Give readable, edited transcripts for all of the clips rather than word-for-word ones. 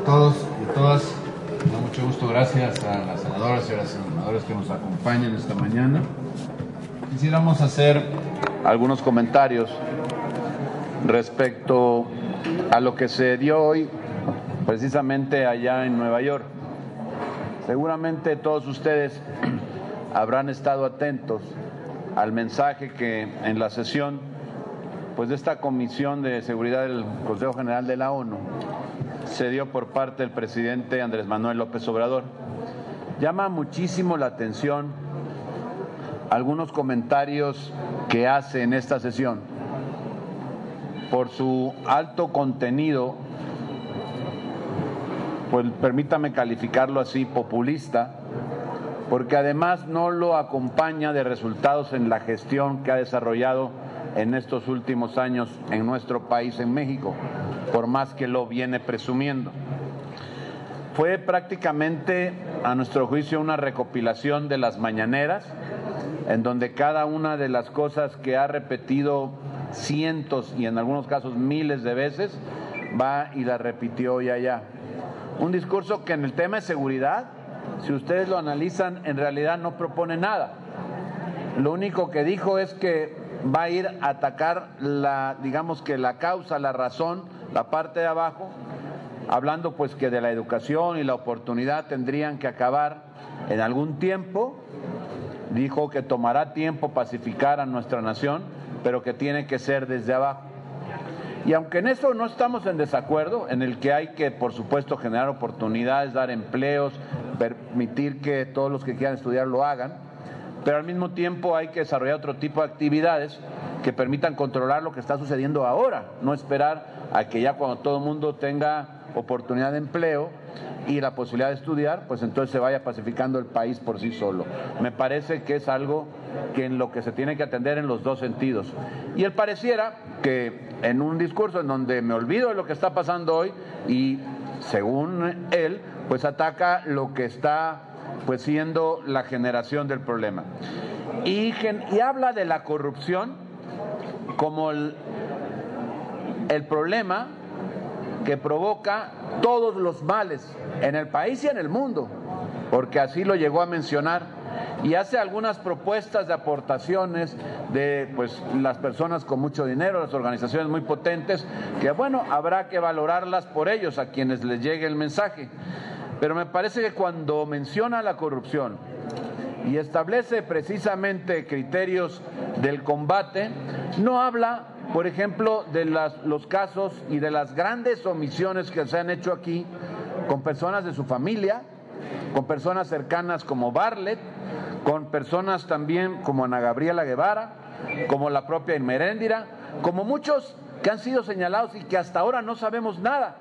todos y todas. Me da mucho gusto, gracias a las senadoras y a los senadores que nos acompañan esta mañana. Quisiéramos hacer algunos comentarios respecto a lo que se dio hoy precisamente allá en Nueva York. Seguramente todos ustedes habrán estado atentos al mensaje que en la sesión de esta Comisión de Seguridad del Consejo General de la ONU se dio por parte del presidente Andrés Manuel López Obrador. Llama muchísimo la atención algunos comentarios que hace en esta sesión por su alto contenido, pues permítame calificarlo así, populista, porque además no lo acompaña de resultados en la gestión que ha desarrollado en estos últimos años en nuestro país, en México, por más que lo viene presumiendo. Fue prácticamente, a nuestro juicio, una recopilación de las mañaneras, en donde cada una de las cosas que ha repetido cientos y en algunos casos miles de veces, va y la repitió hoy allá. Un discurso que en el tema de seguridad, si ustedes lo analizan, en realidad no propone nada. Lo único que dijo es que va a ir a atacar la causa, la razón, la parte de abajo, hablando pues que de la educación y la oportunidad tendrían que acabar en algún tiempo. Dijo que tomará tiempo pacificar a nuestra nación, pero que tiene que ser desde abajo. Y aunque en eso no estamos en desacuerdo, en el que hay que, por supuesto, generar oportunidades, dar empleos, permitir que todos los que quieran estudiar lo hagan, pero al mismo tiempo hay que desarrollar otro tipo de actividades que permitan controlar lo que está sucediendo ahora, no esperar a que ya cuando todo el mundo tenga oportunidad de empleo y la posibilidad de estudiar, pues entonces se vaya pacificando el país por sí solo. Me parece que es algo que en lo que se tiene que atender en los dos sentidos. Y él pareciera que en un discurso en donde me olvido de lo que está pasando hoy y según él, pues ataca lo que está pues siendo la generación del problema. Y habla de la corrupción como el problema que provoca todos los males en el país y en el mundo, porque así lo llegó a mencionar, y hace algunas propuestas de aportaciones de pues las personas con mucho dinero, las organizaciones muy potentes, que bueno, habrá que valorarlas por ellos, a quienes les llegue el mensaje. Pero me parece que cuando menciona la corrupción y establece precisamente criterios del combate, no habla, por ejemplo, de los casos y de las grandes omisiones que se han hecho aquí con personas de su familia, con personas cercanas como Bartlett, con personas también como Ana Gabriela Guevara, como la propia Irma Heréndira, como muchos que han sido señalados y que hasta ahora no sabemos nada.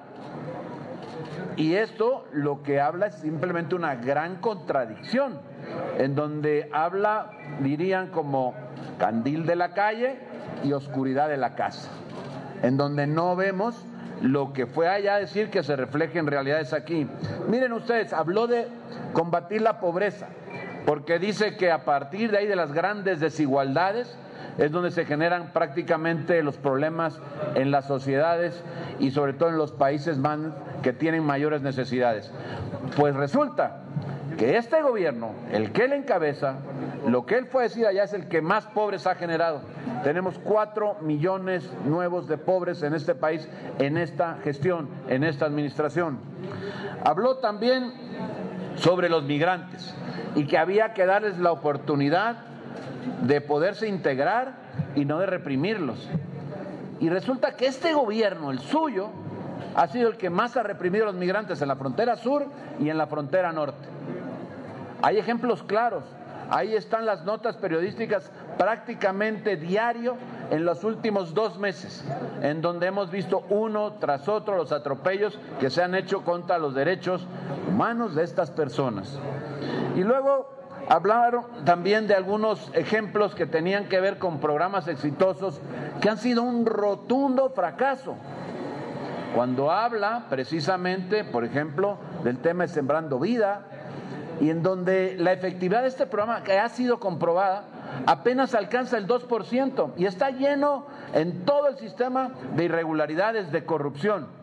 Y esto lo que habla es simplemente una gran contradicción, en donde habla, dirían, como candil de la calle y oscuridad de la casa, en donde no vemos lo que fue allá a decir que se refleje en realidades aquí. Miren ustedes, habló de combatir la pobreza, porque dice que a partir de ahí, de las grandes desigualdades, es donde se generan prácticamente los problemas en las sociedades y sobre todo en los países que tienen mayores necesidades. Pues resulta que este gobierno, el que él encabeza, lo que él fue a decir allá es el que más pobres ha generado. Tenemos 4 millones nuevos de pobres en este país, en esta gestión, en esta administración. Habló también sobre los migrantes y que había que darles la oportunidad de poderse integrar y no de reprimirlos. Y resulta que este gobierno, el suyo, ha sido el que más ha reprimido a los migrantes en la frontera sur y en la frontera norte. Hay ejemplos claros. Ahí están las notas periodísticas prácticamente diario en los últimos 2 meses, en donde hemos visto uno tras otro los atropellos que se han hecho contra los derechos humanos de estas personas. Y luego hablaron también de algunos ejemplos que tenían que ver con programas exitosos que han sido un rotundo fracaso. Cuando habla precisamente, por ejemplo, del tema de Sembrando Vida, y en donde la efectividad de este programa, que ha sido comprobada, apenas alcanza el 2% y está lleno en todo el sistema de irregularidades, de corrupción.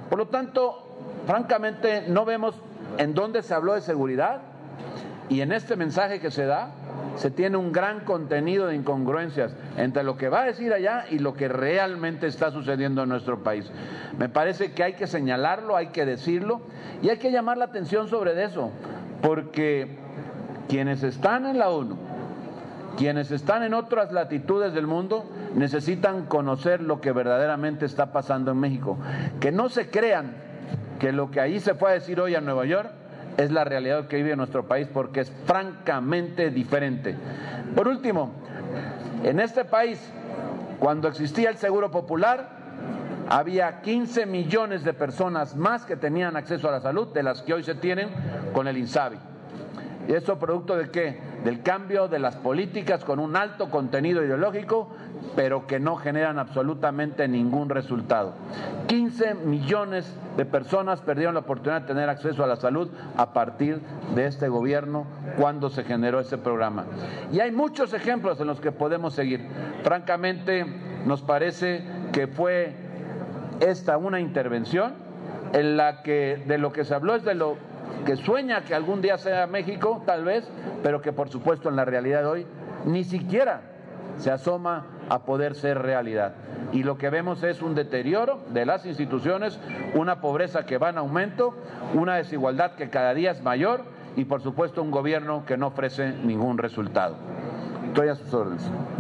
Por lo tanto, francamente, no vemos en dónde se habló de seguridad, y en este mensaje que se da se tiene un gran contenido de incongruencias entre lo que va a decir allá y lo que realmente está sucediendo en nuestro país. Me parece que hay que señalarlo, hay que decirlo y hay que llamar la atención sobre eso, porque quienes están en la ONU, quienes están en otras latitudes del mundo, necesitan conocer lo que verdaderamente está pasando en México. Que no se crean que lo que allí se fue a decir hoy a Nueva York es la realidad que vive nuestro país, porque es francamente diferente. Por último, en este país, cuando existía el Seguro Popular, había 15 millones de personas más que tenían acceso a la salud de las que hoy se tienen con el INSABI. ¿Y eso producto de qué? Del cambio de las políticas con un alto contenido ideológico, pero que no generan absolutamente ningún resultado. 15 millones de personas perdieron la oportunidad de tener acceso a la salud a partir de este gobierno cuando se generó ese programa. Y hay muchos ejemplos en los que podemos seguir. Francamente, nos parece que fue esta una intervención en la que de lo que se habló es de lo que sueña que algún día sea México, tal vez, pero que por supuesto en la realidad de hoy ni siquiera se asoma a poder ser realidad. Y lo que vemos es un deterioro de las instituciones, una pobreza que va en aumento, una desigualdad que cada día es mayor y por supuesto un gobierno que no ofrece ningún resultado. Estoy a sus órdenes.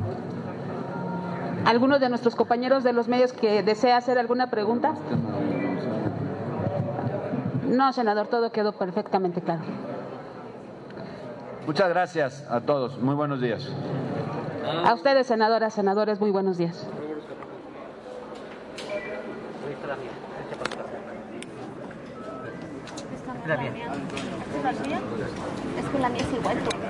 ¿Alguno de nuestros compañeros de los medios que desea hacer alguna pregunta? No, senador, todo quedó perfectamente claro. Muchas gracias a todos. Muy buenos días. A ustedes, senadoras, senadores, muy buenos días. Es que la mía es igual.